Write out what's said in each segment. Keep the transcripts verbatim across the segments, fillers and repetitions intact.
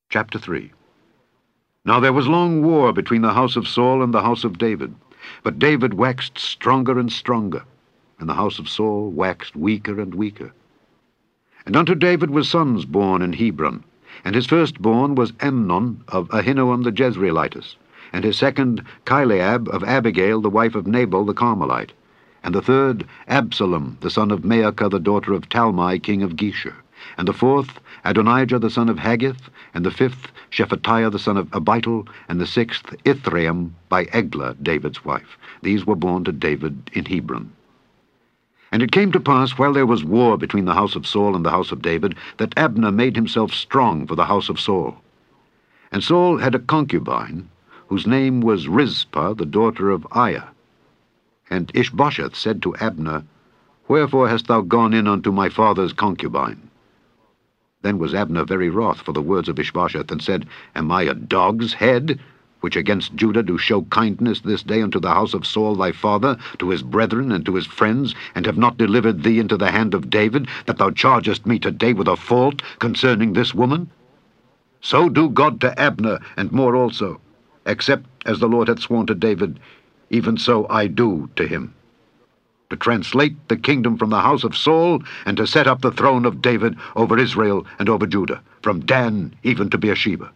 Chapter three. Now there was long war between the house of Saul and the house of David. But David waxed stronger and stronger, and the house of Saul waxed weaker and weaker. And unto David were sons born in Hebron, and his firstborn was Amnon of Ahinoam the Jezreelitess, and his second Chileab of Abigail the wife of Nabal the Carmelite, and the third Absalom the son of Maacah the daughter of Talmai king of Geshur, and the fourth Adonijah the son of Haggith, and the fifth Shephatiah the son of Abital, and the sixth Ithream by Eglah David's wife. These were born to David in Hebron. And it came to pass, while there was war between the house of Saul and the house of David, that Abner made himself strong for the house of Saul. And Saul had a concubine, whose name was Rizpah, the daughter of Aiah. And Ishbosheth said to Abner, Wherefore hast thou gone in unto my father's concubine? Then was Abner very wroth for the words of Ishbosheth, and said, Am I a dog's head, which against Judah do show kindness this day unto the house of Saul thy father, to his brethren and to his friends, and have not delivered thee into the hand of David, that thou chargest me today with a fault concerning this woman? So do God to Abner, and more also, except as the Lord hath sworn to David, even so I do to him, to translate the kingdom from the house of Saul, and to set up the throne of David over Israel and over Judah, from Dan even to Beersheba.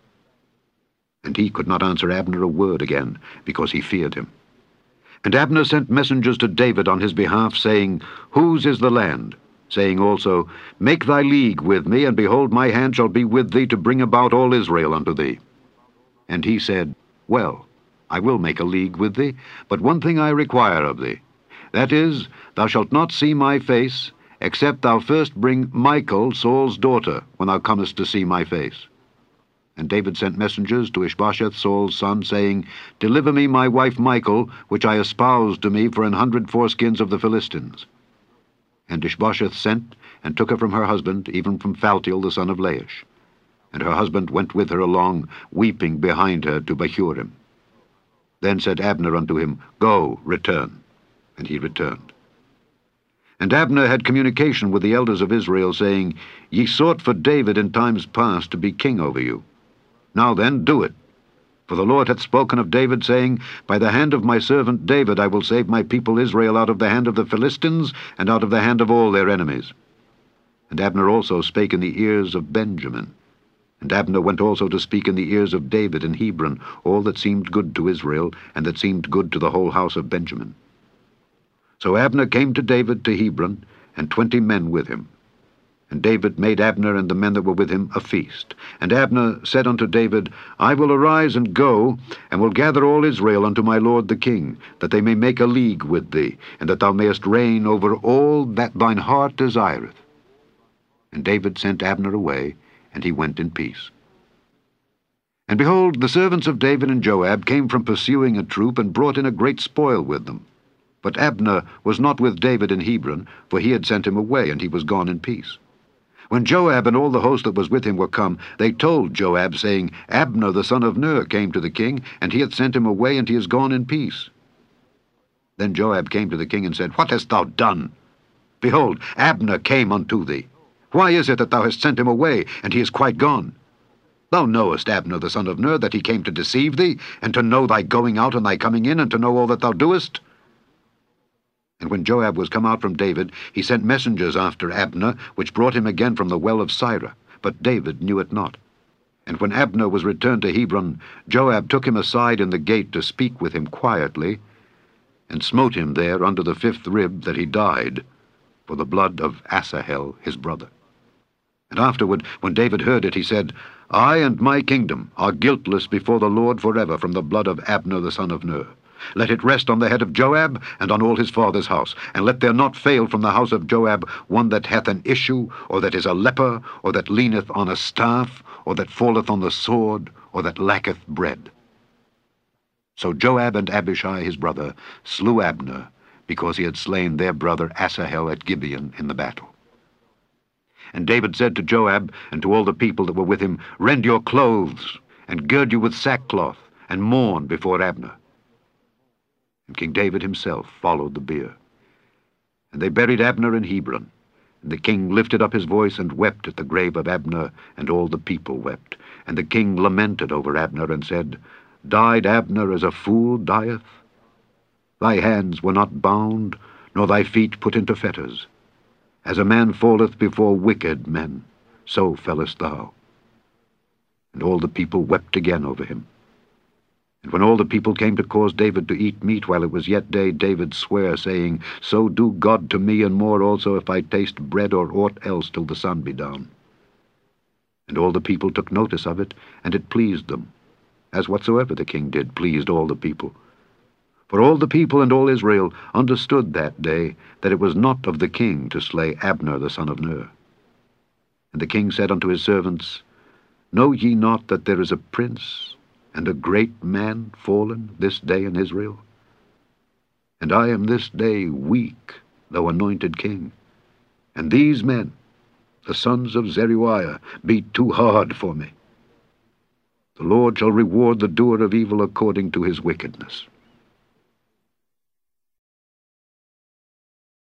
And he could not answer Abner a word again, because he feared him. And Abner sent messengers to David on his behalf, saying, Whose is the land? Saying also, Make thy league with me, and behold, my hand shall be with thee to bring about all Israel unto thee. And he said, Well, I will make a league with thee, but one thing I require of thee. That is, thou shalt not see my face, except thou first bring Michal, Saul's daughter, when thou comest to see my face. And David sent messengers to Ishbosheth, Saul's son, saying, Deliver me my wife Michal, which I espoused to me for an hundred foreskins of the Philistines. And Ishbosheth sent, and took her from her husband, even from Phaltiel the son of Laish. And her husband went with her along, weeping behind her to Bahurim. Then said Abner unto him, Go, return. And he returned. And Abner had communication with the elders of Israel, saying, Ye sought for David in times past to be king over you. Now then, do it. For the Lord hath spoken of David, saying, By the hand of my servant David I will save my people Israel out of the hand of the Philistines, and out of the hand of all their enemies. And Abner also spake in the ears of Benjamin. And Abner went also to speak in the ears of David in Hebron, all that seemed good to Israel, and that seemed good to the whole house of Benjamin. So Abner came to David to Hebron, and twenty men with him. And David made Abner and the men that were with him a feast. And Abner said unto David, I will arise and go, and will gather all Israel unto my lord the king, that they may make a league with thee, and that thou mayest reign over all that thine heart desireth. And David sent Abner away, and he went in peace. And behold, the servants of David and Joab came from pursuing a troop, and brought in a great spoil with them. But Abner was not with David in Hebron, for he had sent him away, and he was gone in peace. When Joab and all the host that was with him were come, they told Joab, saying, Abner the son of Ner came to the king, and he hath sent him away, and he is gone in peace. Then Joab came to the king, and said, What hast thou done? Behold, Abner came unto thee. Why is it that thou hast sent him away, and he is quite gone? Thou knowest Abner the son of Ner, that he came to deceive thee, and to know thy going out and thy coming in, and to know all that thou doest. And when Joab was come out from David, he sent messengers after Abner, which brought him again from the well of Sirah. But David knew it not. And when Abner was returned to Hebron, Joab took him aside in the gate to speak with him quietly, and smote him there under the fifth rib, that he died, for the blood of Asahel his brother. And afterward, when David heard it, he said, I and my kingdom are guiltless before the Lord forever from the blood of Abner the son of Ner. Let it rest on the head of Joab, and on all his father's house. And let there not fail from the house of Joab one that hath an issue, or that is a leper, or that leaneth on a staff, or that falleth on the sword, or that lacketh bread. So Joab and Abishai his brother slew Abner, because he had slain their brother Asahel at Gibeon in the battle. And David said to Joab and to all the people that were with him, Rend your clothes, and gird you with sackcloth, and mourn before Abner. And King David himself followed the bier. And they buried Abner in Hebron. And the king lifted up his voice and wept at the grave of Abner, and all the people wept. And the king lamented over Abner, and said, Died Abner as a fool dieth? Thy hands were not bound, nor thy feet put into fetters. As a man falleth before wicked men, so fellest thou. And all the people wept again over him. And when all the people came to cause David to eat meat while it was yet day, David sware, saying, So do God to me, and more also, if I taste bread or aught else till the sun be down. And all the people took notice of it, and it pleased them, as whatsoever the king did pleased all the people. For all the people and all Israel understood that day that it was not of the king to slay Abner the son of Ner. And the king said unto his servants, Know ye not that there is a prince and a great man fallen this day in Israel? And I am this day weak, though anointed king. And these men, the sons of Zeruiah, be too hard for me. The Lord shall reward the doer of evil according to his wickedness.